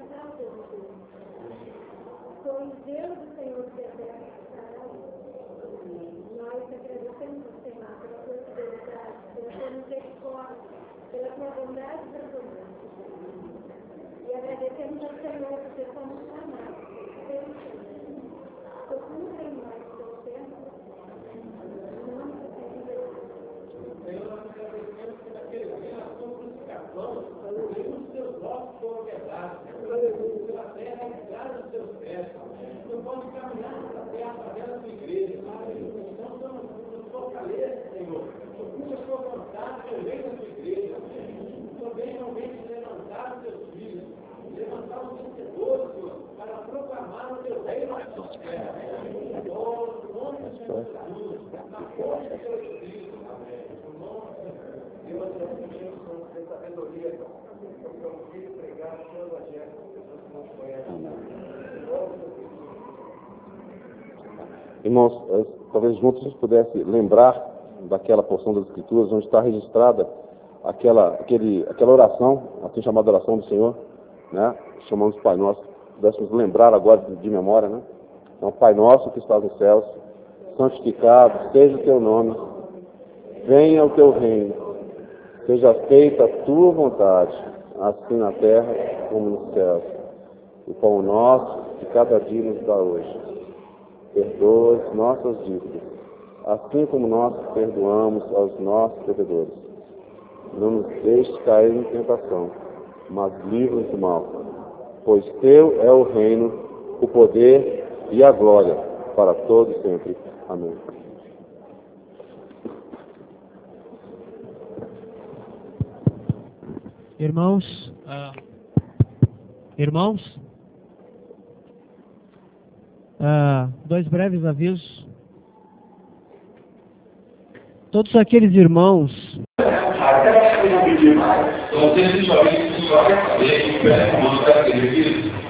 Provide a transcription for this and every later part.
casa de Deus. Com o zelo do Senhor que a terra estará. Nós agradecemos ao Senhor pela tua fidelidade, pela tua misericórdia, pela tua bondade transbordante. E agradecemos ao Senhor porque somos chamados pelo Senhor. Procura em nós pelo tempo. Em nome do Senhor Jesus. Senhor, nós agradecemos por aquele dia a sua crucificação, os seus ossos foram quebrados, pela terra retirada dos seus pés. Não pode caminhar nessa terra fazendo a sua igreja. Então, nos fortaleça, Senhor. Cumpra a sua vontade, também na sua igreja. Também realmente levantar os seus filhos, levantar os vencedores, Senhor, para proclamar o teu reino na sua terra. Oh, no nome do Senhor Jesus, na força do teu Espírito. Deus, nós pedimos com sabedoria, para o filho pregar o seu evangelho para pessoas que não conhecem. Irmãos, talvez juntos a gente pudesse lembrar daquela porção das Escrituras onde está registrada aquela oração, assim chamada oração do Senhor, né? Chamamos de Pai Nosso, pudéssemos lembrar agora de memória, né? Então, Pai Nosso que estás nos céus, santificado seja o teu nome, venha o teu reino, seja feita a tua vontade, assim na terra como nos céus. O pão nosso de cada dia nos dá hoje. Perdoa as nossas dívidas, assim como nós perdoamos aos nossos devedores. Não nos deixes cair em tentação, mas livra-nos do mal. Pois teu é o reino, o poder e a glória para todos sempre. Amém. Irmãos, dois breves avisos. Todos aqueles irmãos Até que eu vou pedir mais. Então, se existe alguém que só quer saber que o Império Romano está aqui.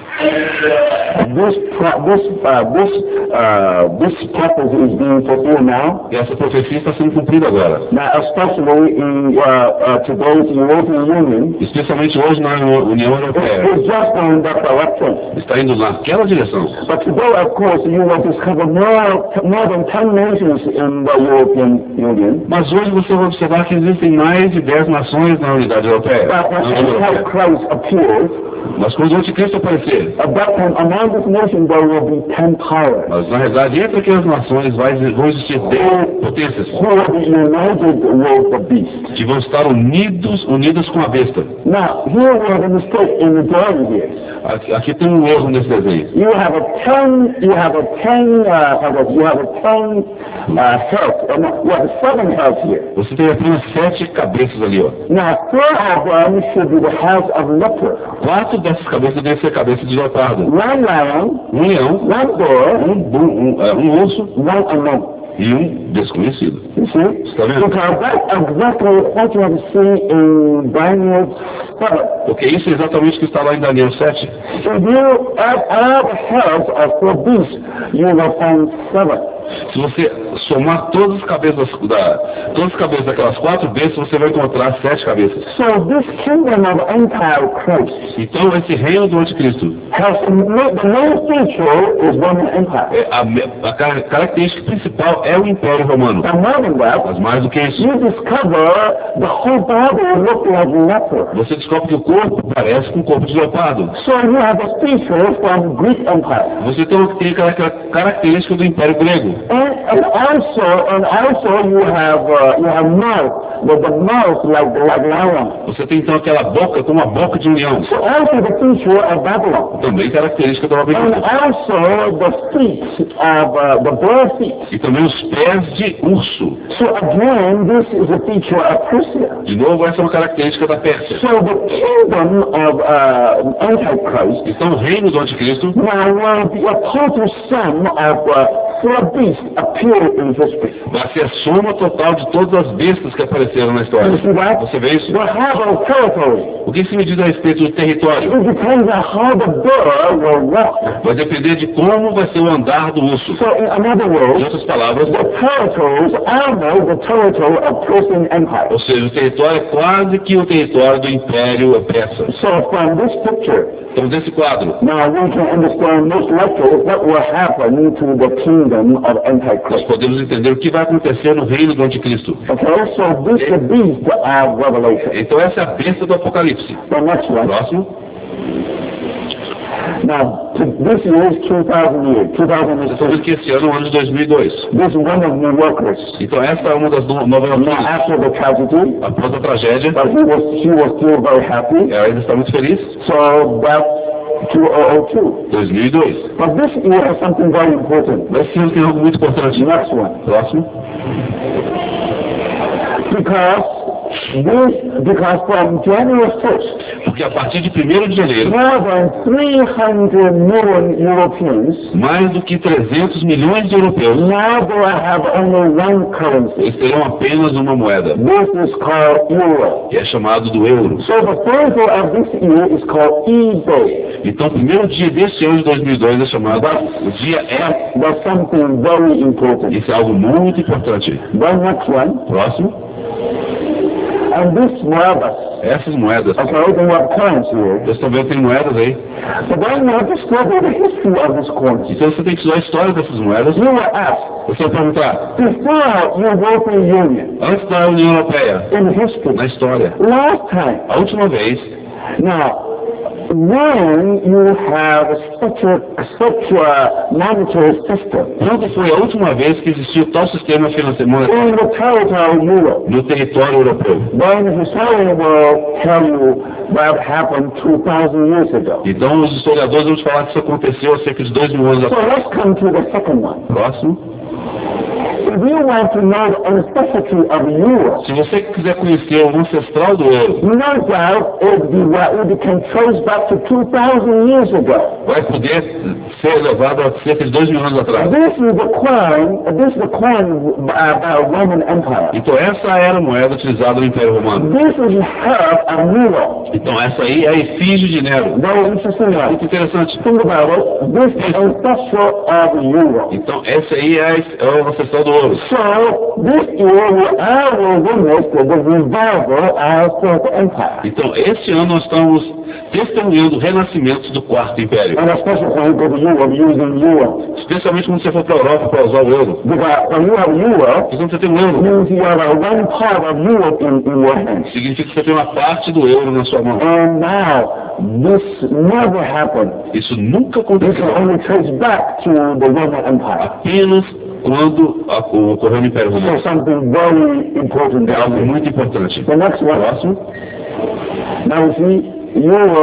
This prophecy is being fulfilled now. E essa profecia está sendo cumprida agora. Now, especially in today's European Union, Especialmente hoje na União Europeia. it's just going that direction. Está indo naquela direção. But today, of course, you will discover more than 10 nations in the European Union. Mas hoje você vai observar que existem mais de 10 nações na unidade europeia. But when Antichrist appears, Mas quando o anticristo aparecer, at that time, among these nations, there will be 10 powers mas na realidade entre aquelas nações vão existir 10 potências who will be united with the beast. que vão estar unidas com a besta. Now, here we have a mistake in the drawing here. Aqui tem um erro nesse desenho. You have a 10 heads, and you have 7 heads here. Você tem apenas 7 cabeças ali, ó. Now, 4 of them should be the heads of leopard. 4 dessas cabeças devem ser cabeças de leopardo. 1 lion, Um leão, 1 bear, um urso 1 unknown. e um desconhecido. You see? Está vendo? Because that's exactly what you have seen in Daniel 7. Porque isso é exatamente o que está lá em Daniel 7. If you add all the heads of the beast, you will find 7. Se você somar todas as cabeças daquelas 4 bestas, você vai encontrar 7 cabeças. So this kingdom of Antichrist Então esse reino do anticristo, has the main feature is Roman Empire. a característica principal é o Império Romano. And more than that, Mas mais do que isso, you discover the whole body look like leopard. você descobre que o corpo parece com o corpo de leopardo. So you have a feature from Greek Empire. Você tem aquela característica do Império Grego. And also you have mouth, with the mouth like lion. Você tem então aquela boca como a boca de um leão. So also the feature of Babylon. Também característica da And Babilônia. also the feet of the bear feet. E também os pés de urso. So again, this is a feature of Persia. De novo, essa é uma característica da Pérsia. So the kingdom of Antichrist Então o reino do anticristo now will be a total sum of 4 beasts appeared in history. vai ser a soma total de todas as bestas que apareceram na história. You see that? Você vê isso? The whole territory. O que se me diz a respeito do território? It depends on how the bear will walk. Vai depender de como vai ser o andar do urso. So in other Em words, outras palavras, the territories are now the territory of Persian Empire. ou seja, o território é quase que o território do Império Persa. So from this picture, Então, desse quadro, now we can understand most likely what will happen to the kingdom of nós Antichrist. podemos entender o que vai acontecer no reino do anticristo. Okay, so this is the beast of Revelation. Então, essa é a besta do Apocalipse. The next one. Próximo. Now, this year is 2000 Nós estamos vendo que esse ano é o ano de 2002. This is one of New Yorkers. Então, essa é uma das novas Now, notícias. after the tragedy, Após a tragédia, but she was still very happy. ela ainda está muito feliz. So that's 2002. 2002. But this year has something very important. Mas esse ano tem algo muito importante. Next one. Próximo. Because from January 1st, Porque a partir de 1º de janeiro, more than 300 million Europeans mais do que 300 milhões de europeus, now they have only one currency. eles terão apenas uma moeda, This is called euro. que é chamado do euro. So the first day of this year is called E-Day. Então, o primeiro dia deste ano de 2002 é chamado o dia E. That's something very important. Isso é algo muito importante. The next one, Próximo. and this moedas, Essas moedas. okay, they have currency here. Vocês estão vendo que tem moedas aí. But then you have to study the history of this currency. Então você tem que estudar a história dessas moedas. You will ask, Você vai perguntar, before European Union, antes da União Europeia, in history, na história, last time, a última vez, now, when you have such a monetary system quando foi a última vez que existiu tal sistema financeiro monetário in the territory of Europe, no território europeu? then the historian will tell you that happened 2,000 years ago. Então os historiadores vão te falar que isso aconteceu há cerca de 2.000 anos So atrás. let's come to the second one. Próximo. If you want to know the ancestry of euro, Se você quiser conhecer o ancestral do euro, no doubt it can trace back to 2,000 years ago. vai poder ser levado a cerca de 2.000 anos atrás. This is the coin by the Roman Empire. Então essa era a moeda utilizada no Império Romano. This is half a Nero. Então essa aí é a efígie de Nero. Very interesting, right? Muito interessante. Think about it. This is ancestral of euro. Então essa aí é o ancestral do ouro. So this year we will witness the revival of the empire. Então esse ano nós estamos testemunhando o renascimento do Quarto Império. And especially when you go to Europe using euro. Especialmente quando você for para a Europa para usar o euro. Because when you have euro, Porque quando você tem um euro, means you have one part of Europe in your hands. significa que você tem uma parte do euro na sua mão. And now, this never happened. Isso nunca You can aconteceu. only trace back to the Roman Empire. Apenas quando ocorreu no Império So Romano. something very important. É algo muito importante. The next one. Próximo. Now you see,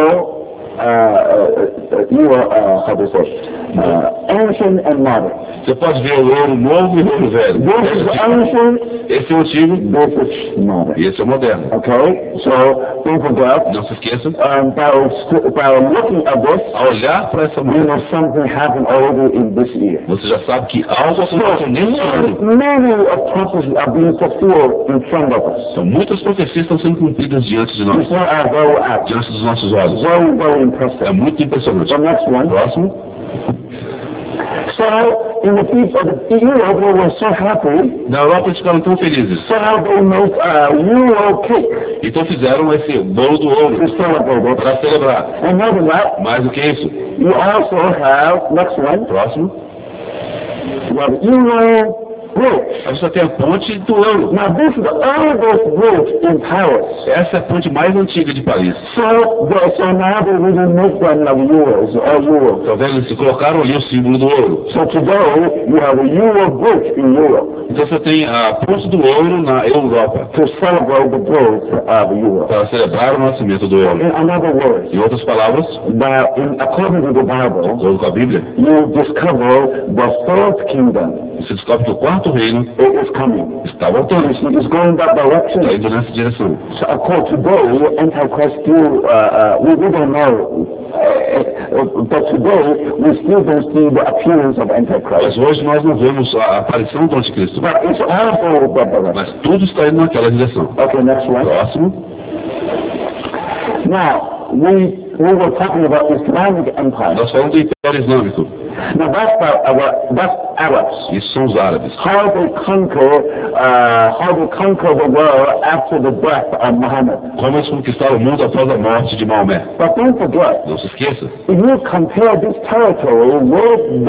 how do you say, ancient and modern. Você pode ver o ouro novo e o ouro velho. This is ancient, Esse é o antigo this is modern. e esse é o moderno. Okay, so don't forget, Não se esqueça, by looking at this, ao olhar para essa you moeda, know something happened already in this year. você já sabe que algo aconteceu nesse ano. Many of prophecies are being fulfilled in front of us. Então, muitas profecias estão sendo cumpridas diante de nós, These are very apt. diante dos nossos olhos. Very, very impressive. É muito impressionante. The next one. Próximo. So, in the people of Europe, they were so happy, Na Europa eles ficaram tão felizes. so they made a euro cake Então fizeram esse bolo do ouro to celebrate it. para celebrar. And more than that, Mais do que isso. you also have, next one, Próximo. you have euro bridge. Aí você tem a ponte do ouro. Now, this is the oldest bridge in Paris. Essa é a ponte mais antiga de Paris. So now they really make them of euros, or euros. Tá vendo? Eles colocaram ali o símbolo do ouro. So today, you have a euro bridge in Europe Então você tem a ponte do ouro na Europa to celebrate the birth of Europe. para celebrar o nascimento do ouro. In other words, Em outras palavras, according to the de Bible, acordo com a Bíblia, you discover the third kingdom você descobre que o quarto reino is coming. está voltando, It's going that está direction. indo nessa direção. So of course today, Antichrist still, we don't know, but today we still don't see the appearance of Mas Antichrist. hoje nós não vemos a aparição do anticristo. But it's all going that direction. Mas tudo está indo naquela direção. Okay, next one. Próximo. Now, we were talking about Islamic Empire. Nós falamos do Império Islâmico. Now that's Arabs. Isso são os árabes. How they conquer the world after the death of Muhammad. Como eles conquistaram o mundo após a morte de Maomé. But don't forget, Não se esqueça. if you compare this territory with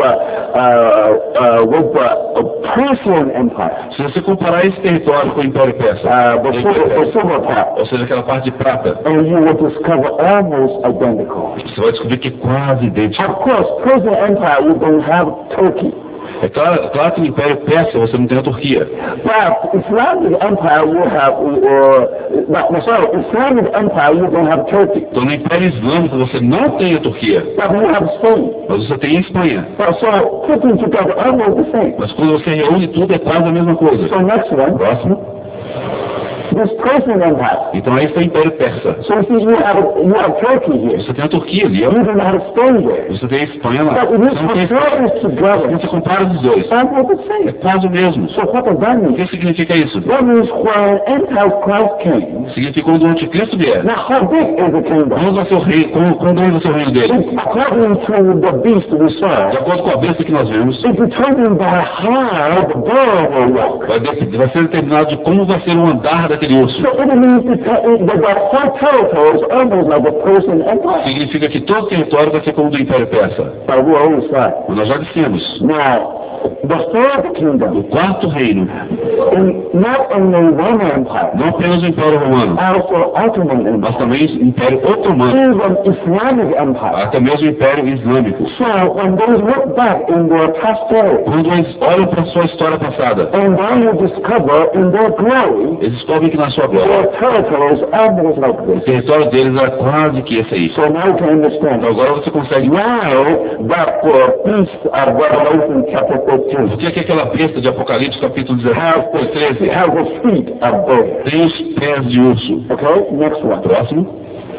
the Persian Empire, Se você comparar esse território com o Império Persa, the silver part, ou seja, aquela parte de prata, and you will discover almost identical. você vai descobrir que é quase idêntico. Of course, Persian Empire, we don't have Turkey. É claro que no Império Persa você não tem a Turquia. But Islamic Empire will have, Islamic Empire you don't have Turkey. Então no Império Islâmico você não tem a Turquia, But you have Spain. mas você tem a Espanha. So putting together almost the same. Mas quando você reúne tudo é quase a mesma coisa. So next one, Próximo. this Persian Empire. Então aí foi o Império Persa. So you see, you have Turkey here. Você tem a Turquia ali, ó. You don't have Spain there. Você tem a Espanha lá. But if Você não tem you a Espanha. compare this together, Quando você compara os dois, almost the é same. quase o mesmo. So what does that O mean? que significa isso? That means when Antichrist came, Significa quando o anticristo vier. now how big is the kingdom? Quando vai ser o rei, quando vai ser o reino dele? According to the beast we De saw, acordo com a besta que nós vemos, it's determined by how the bird will walk. vai ser determinado de como vai ser o andar daquele urso. So it means that the whole territory is almost like a Persian empire. Significa que todo o território vai ser como o do Império Persa. But we always said, Mas nós já dissemos, now, the third kingdom, o quarto reino, not only Roman Empire, não apenas o Império Romano, also Ottoman mas Empire, também o Império Otomano, even Islamic Empire. até mesmo o Império Islâmico. So when they look back in their past story, Quando eles olham para a sua história passada, and then you discover in their glory, eles descobrem que na sua glória, their territory is almost like o this. território deles era quase que esse aí. So now you can understand. Então agora você consegue. Now that beast of Revelation chapter 13 O que é que aquela besta de Apocalipse capítulo 13? has the feet of bird. Tem os pés de urso. Okay, next one. Próximo.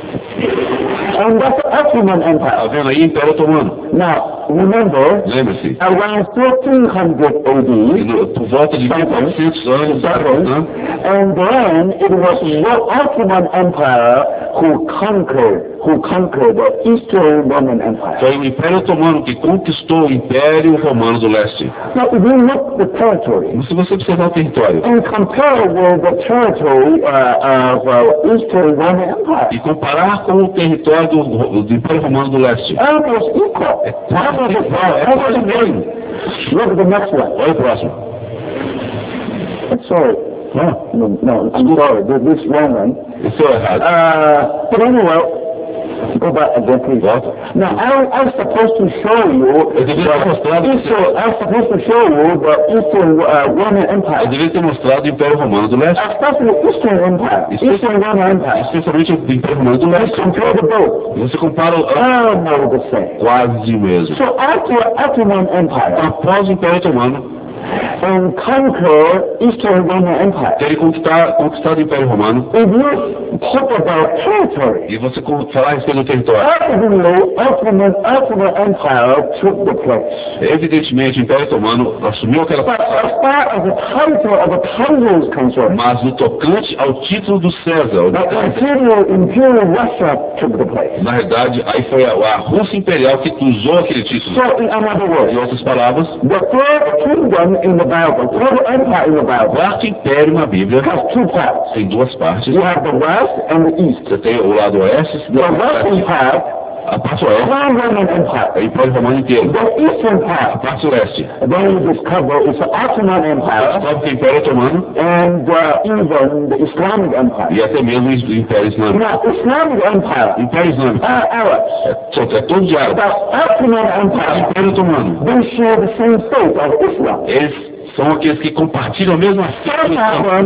And that's the Ottoman Tá Empire. vendo aí? Império Otomano. Now, remember, Lembre-se. around 1300 AD, Por volta de 1400 anos, né? and then it was the Ottoman Empire who conquered the Eastern Roman Empire. Foi o Império Otomano que conquistou o Império Romano do Leste. Now, if you look at the territory Mas se você observar o território and compare with the territory of Eastern Roman Empire, e comparar com o território do Império Romano do Leste, almost equal. é quase o mesmo. Look at the next one. Olha o próximo. Sorry. No, I'm sorry. This Roman. Isso é errado. But anyway, go back again, please. Volta. Now, I was supposed to show you Eu devia ter mostrado, I was supposed to show you the Eastern Roman eu Empire, devia ter mostrado o Império Romano do Leste, especially Eastern Empire, Eastern Roman Empire. especialmente o Império Romano do Let's Leste. compare the both. E você compara Almost the same. quase o mesmo. So after Ottoman Empire Após o Império Otomano and conquer Eastern Roman Empire, ter conquistado o Império Romano, if you talk about territory, e você falar a respeito do território, evidently Ottoman Empire took the place. evidentemente o Império Otomano assumiu aquela But parte. as far as the title of the Kaiser is concerned, Mas no tocante ao título do César, the Imperial Russia took the place. na verdade, aí foi a Rússia Imperial que usou aquele título. So in other words, Em outras palavras, the third kingdom in the Bible, third empire in the o Bible, quarto império na Bíblia has two parts. tem duas partes. You have the West and the East. Você tem o lado oeste e The Western part, a parte oeste, one Roman é o Empire. Império Romano inteiro. The Eastern A part, parte leste, then you discover it's the Ottoman Empire sabe que é o Império Otomano and even the Islamic Empire. e até mesmo o Império Islâmico. Now, Islamic Empire Império Islâmico are Arabs. é todo de árabe. The Ottoman O Empire, Império Otomano, they share the same faith of Islam. eles são aqueles que compartilham a mesma fé. Some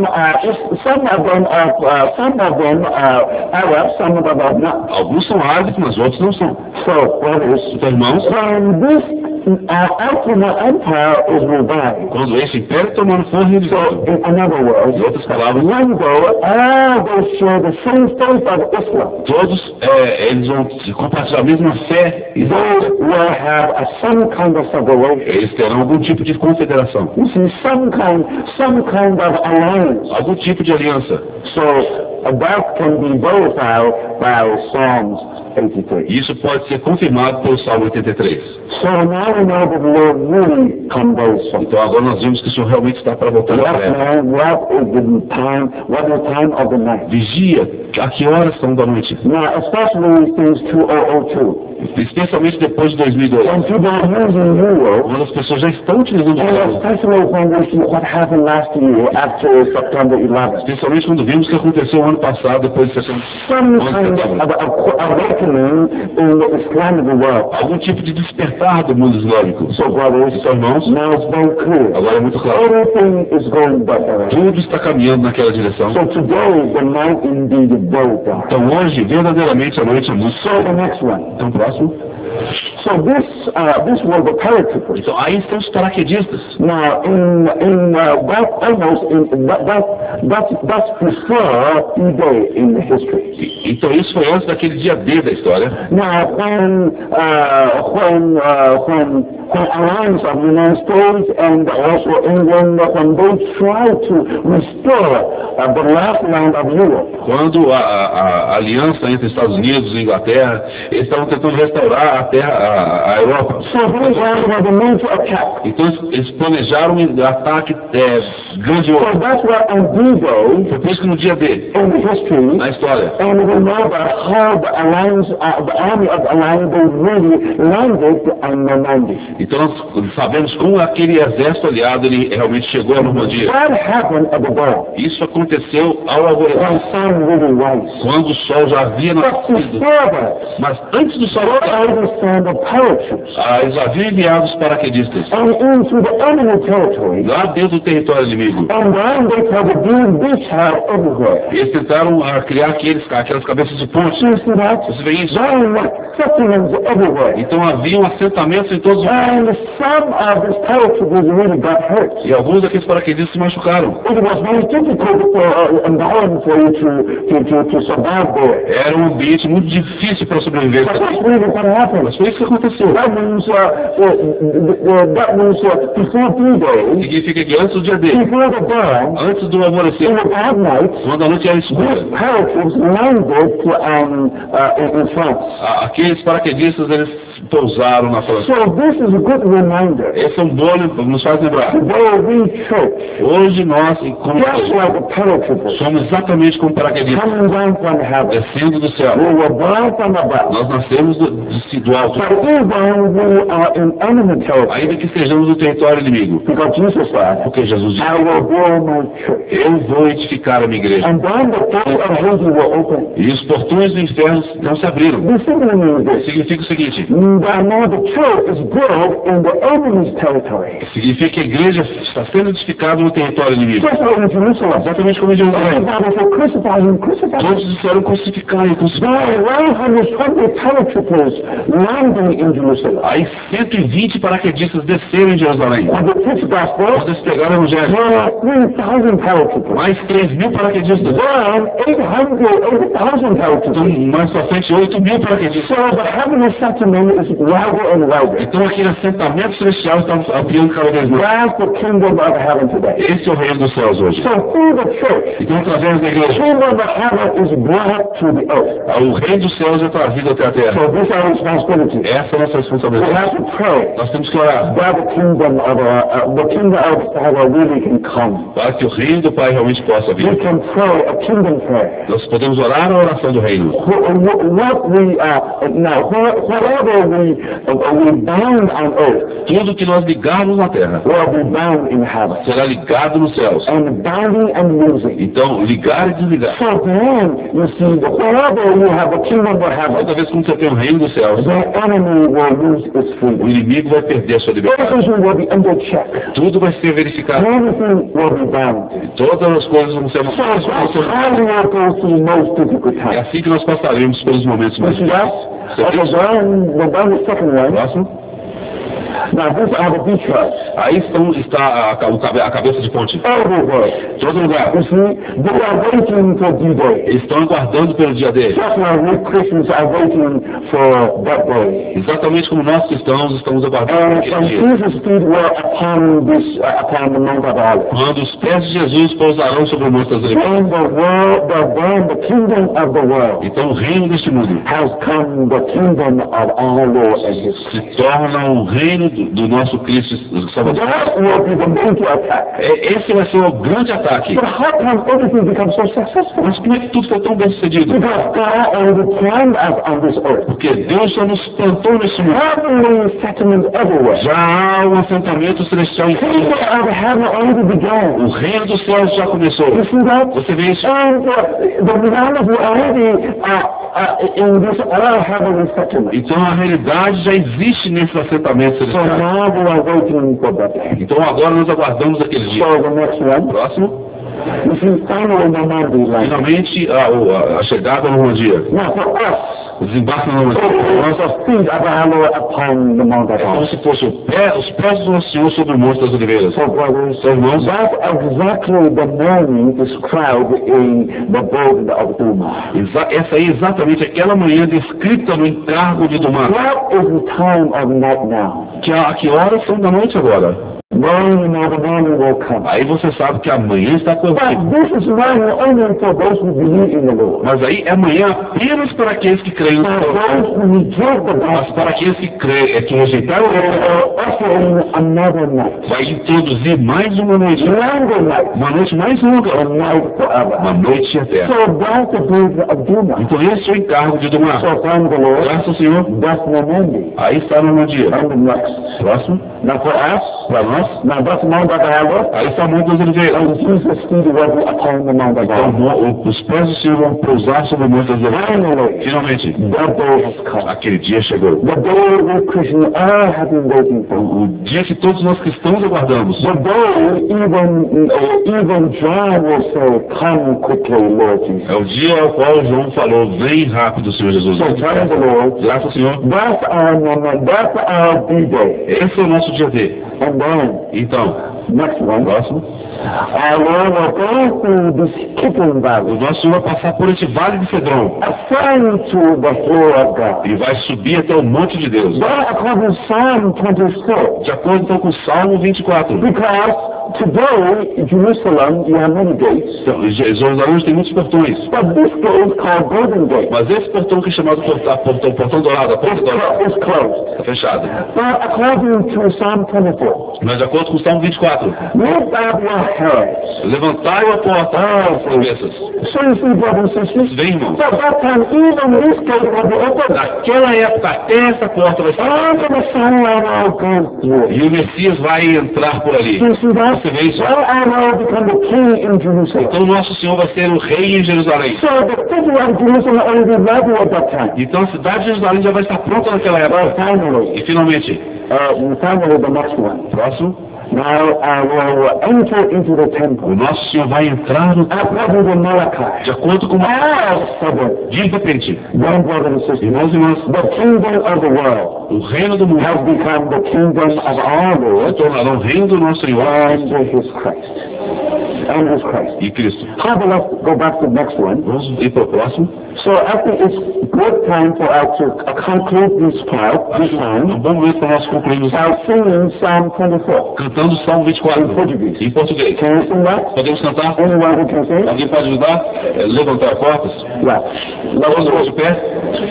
of them are Arabs, some of them are not. Alguns são árabes, mas outros não são. So, brothers, Então, irmãos, when this Ottoman Empire is revived, quando esse Império Otomano for realizado, in other words, em outras palavras, one go, they share the same faith of Islam. todos eles vão compartilhar a mesma fé e They will have some kind of separation. eles terão algum tipo de confederação, You see, some kind of alliance. algum tipo de aliança. So that can be verified by Psalms 83. Isso pode ser confirmado pelo Salmo 83. So now we know that the Lord really comes very soon. Então agora nós vimos que o Senhor realmente está para voltar em breve. What is the time of the night? Vigia, a que horas são da noite? Now, especially since 2002. Especialmente depois de 2002. When people are using Euro, Quando as pessoas já estão utilizando o and euro. especially when we see what happened last year after September 11. Especialmente quando vimos o que aconteceu ano passado, depois de setembro. Some kind of awakening in the Islamic world. Algum tipo de despertar do mundo islâmico. So, brothers, Então, irmãos, now it's very clear. agora é muito claro. Everything is going better. Tudo está caminhando naquela direção. So today, the night indeed is very dark. Então hoje, verdadeiramente, a noite é muito So the next one. Então, próximo. So this was the paratroopers. Então, aí estão os paraquedistas. Now, that's before E-Day in the history. Então, isso foi antes daquele dia D da história. Now, when alliance of the United States and also England, when they tried to restore the last land of Europe. Quando a aliança entre Estados Unidos e Inglaterra, eles estavam tentando restaurar a terra, a Europa. So they were the major attack. Então, eles planejaram um ataque grandioso. So that's why on D-Day, Foi por isso que no dia D, in the history, na história, and we know that how the alliance, the army of the alliance, they really landed on Normandy. então nós sabemos como aquele exército aliado ele realmente chegou à Normandia. What happened at the dawn? Isso aconteceu ao alvorecer, When sun really rise. quando o sol já havia But nascido. before that, Mas antes do sol what nascer, are the stand of paratroops? eles haviam enviado os paraquedistas And into the enemy territory. lá dentro do território inimigo. And then they tried to build beach house everywhere. Eles tentaram criar aquelas cabeças de ponte. You see that? Você vê isso? There were settlements everywhere. Então haviam assentamentos em todos os lugares. And some of these paratroopers really got hurt. E alguns daqueles paraquedistas se machucaram. It was very difficult for environment for you to survive there. Era um ambiente muito difícil para sobreviver. But that's really what happened. Mas foi isso que aconteceu. That means before D-Day, Significa que antes do dia D, before the dawn, antes do in alvorecer, the bad night, quando a noite era escura, these paratroops landed in France. aqueles paraquedistas eles pousaram na França. So this is a good reminder. Esse é um bom, nos faz lembrar. Today we church, Hoje nós, como just igreja, like the paratroopers, somos exatamente como paraquedistas, coming down from heaven. descendo do céu. We were born from above. Nós nascemos do alto, But even we are in enemy territory, ainda que estejamos no território inimigo. because Jesus said, Porque Jesus disse, I will build my church. eu vou edificar a minha igreja. And then the gates of Hades were opened. E os portões do inferno não se abriram. This simply means this. Significa o seguinte, That now the church is built in the enemy's territory. significa que a igreja está sendo edificada no território inimigo. Just like in Jerusalem. Exatamente como em Jerusalém. Everybody said, crucify him, crucify him. Todos disseram crucificar, crucificar. There were 120 paratroopers landing in Jerusalem. Aí 120 paraquedistas desceram em Jerusalém. When they preached the gospel, Quando eles pegaram o evangelho, there were 3,000 paratroopers. mais 3.000 paraquedistas. Then 800,000 paratroopers. Então, mais pra frente, 8.000 paraquedistas. So the heavenly settlement is louder and louder. Então aquele assentamento celestial está ampliando cada vez mais. That's the kingdom of heaven today. Esse é o reino dos céus hoje. So through the church, Então, através da the igreja, kingdom of heaven is brought to the earth. o reino dos céus é trazido até a terra. So this is our responsibility. Essa é a nossa We responsabilidade. have to pray Nós temos que orar that the kingdom of heaven really can come. para que o reino do Pai realmente possa We vir. can pray a kingdom prayer. Nós podemos orar a oração do reino. What we now, whatever we bound on earth Tudo que nós ligarmos na terra will be bound in heaven. será ligado nos céus. And bounding and losing. Então, ligar e desligar. So then, you see, wherever you have a kingdom of heaven, Toda vez que você tem o reino dos céus, the enemy will lose its o freedom. inimigo vai perder a sua liberdade. Everything will be under check. Tudo vai ser verificado. Everything will be bound. Todas as coisas vão ser... So that's how we are going through the most difficult É times. assim que nós passaremos pelos momentos mais You see that? difíceis. Okay, then the second one. Próximo. Now these are the beachheads. Aí está a cabeça de ponte. Everywhere. Todo lugar. You see, they are waiting for D-Day. Eles estão aguardando pelo dia dele. Just like we Christians are waiting for that day. Exatamente como nós cristãos estamos aguardando aquele And dia. Jesus' feet were upon the Mount of Olives. Quando os pés de Jesus pousarão sobre o Monte das Oliveiras. Then the kingdom of the world Então o reino deste mundo has come, the kingdom of our Lord and His se torna o reino do nosso Cristo Salvador. That will be the major attack. Esse vai ser o grande ataque. But how come everything becomes so successful? Mas como é que tudo foi tão bem sucedido? Because God already planned us on this earth. Porque Deus já nos plantou nesse mundo. Heavenly settlements everywhere. Já há um assentamento celestial em Kingdom cima. of heaven already began. O reino dos céus já começou. You see that? Você vê isso? And the reality already in this all heavenly settlement. Então a realidade já existe nesses assentamentos So celestiais. now we are waiting for that day. Então agora nós aguardamos aquele dia. So the next one. Próximo. You see, finally Normandy line. Finalmente a chegada no Normandia. Now for us, O desembarque na it Normandia. was the feet of our Lord upon the Mount of É como Olives. se fosse os pés do nosso Senhor sobre o Monte das Oliveiras. So brothers, Então, irmãos, that's exactly the morning described in the burden of Duma. essa aí é exatamente aquela manhã descrita no encargo de Dumar. What is the time of night now? Que horas são da noite agora? Morning, now the morning will come. Aí você sabe que amanhã está But contigo. this is morning only for those who believe in the Lord. Mas aí é amanhã apenas para aqueles que creem no For Senhor. those who reject the Mas gospel, para aqueles que creem, que rejeitaram o Evangelho, are offering another night. vai introduzir mais uma noite. Longer night. Uma noite mais longa. A night forever. Uma noite eterna. So that's the burden of Duma. Então esse é o encargo de Dumar. So thank the Lord. Graças ao Senhor. That's Normandy. Aí está no Normandia. And the next. Próximo. Now for us, Para nós. now that's Mount of Olives. Aí está o Monte das Oliveiras. And Jesus' feet were upon the Mount of Então Olives. os pés do Senhor vão pousar sobre o Monte das Oliveiras. Finally, Finalmente, that day has come. aquele dia chegou. The day we Christians all have been waiting for. O dia que todos nós cristãos aguardamos. The day even John will say, come quickly, Lord Jesus. É o dia ao qual João falou, vem rápido, Senhor Jesus. So thank the Lord. Graças ao Senhor. That's our moment. That's our D-Day. Esse é o nosso dia D. And then, Então, next one, próximo. our Lord will go through this Kidron O Valley, nosso Senhor vai passar por esse vale de Cedron ascend to the hill of God. e vai subir até o monte de Deus. That according to Psalm 24. De acordo então com o Salmo 24. Because today, Jerusalem, you have many gates. Então, Jerusalém tem muitos portões. But this gate called Golden Gate Mas esse portão que é chamado portão dourado, a porta dourada, is closed. está fechado. But according to Psalm 24, Mas de acordo com o Salmo 24, lift up your heads. levantai a porta, as cabeças. So you see, brothers and sisters, Vem, irmão. so at that time, even this gate will be open. Naquela época, até essa porta vai estar. And the Messiah will go through. E o Messias vai entrar por ali. Do you see that? Você vê isso? Well, I will become the king in Jerusalem. Então nosso Senhor vai ser o rei em Jerusalém. So the city of Jerusalem already ready at that time. Então a cidade de Jerusalém já vai estar pronta naquela Well, época. finally, E finalmente, finally the next one. próximo, Now I will enter into the o temple. nosso Senhor vai entrar no According to Malachi. de acordo com All seven. de repente. Then, brothers and sisters, Irmãos e irmãs, the kingdom of the world o reino do mundo has become the kingdom of our se Lord tornará o reino do nosso Senhor and His Christ. And His Christ. e Cristo. How about let's go back to the next one. Vamos ir para o próximo. So I think it's good time for us to conclude this part, this É time, um bom momento para nós concluirmos by singing Psalm 24 cantando o Salmo 24 in Portuguese. em português. Can you sing that? Podemos cantar? Anyone who can sing? Alguém pode ajudar? Levantar portas? Yeah. Vamos de pé.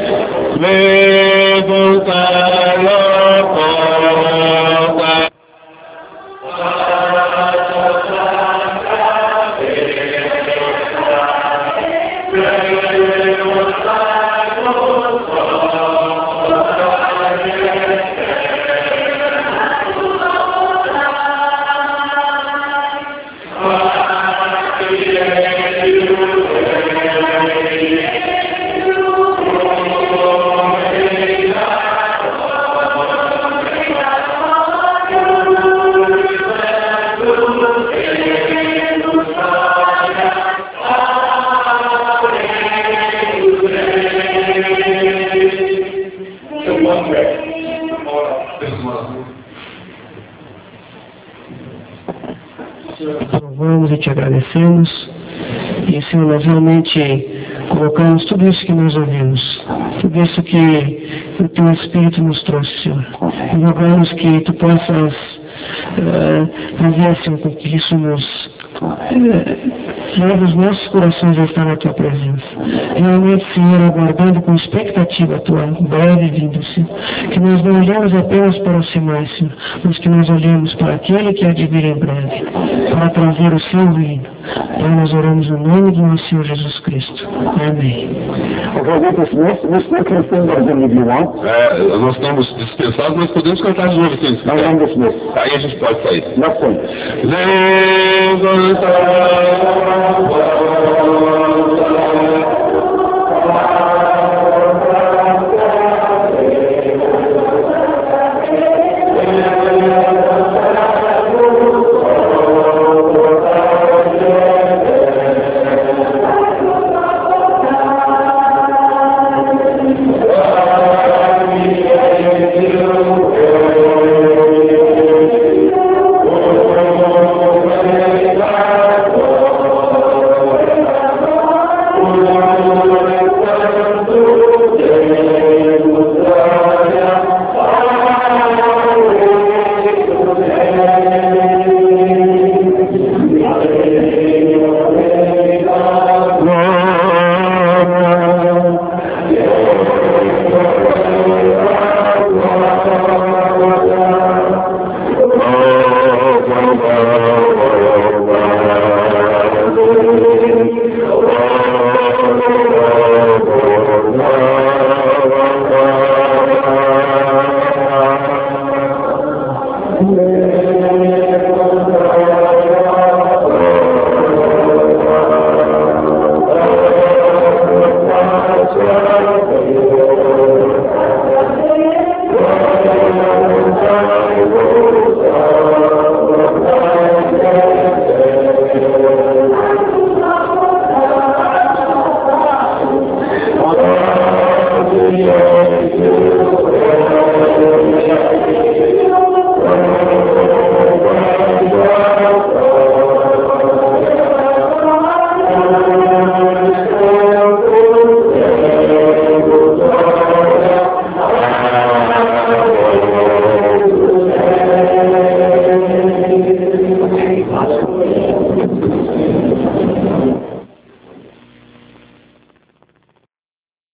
Levantar a porta. Louvamos e te agradecemos. E, Senhor, nós realmente colocamos tudo isso que nós ouvimos, tudo isso que o Teu Espírito nos trouxe, Senhor. E rogamos que Tu possas fazer, Senhor, com que isso nos leve os nossos corações a estar na Tua presença. Realmente, Senhor, aguardando com expectativa a Tua breve vinda, Senhor. Que nós não olhemos apenas para os sinais, Senhor, mas que nós olhemos para aquele que há de vir em breve, para trazer o Seu reino. Pai, nós oramos no nome do nosso Senhor Jesus Cristo. Amém. Nós estamos dispensados, mas podemos cantar de novo, se aí a gente pode sair. Thank you.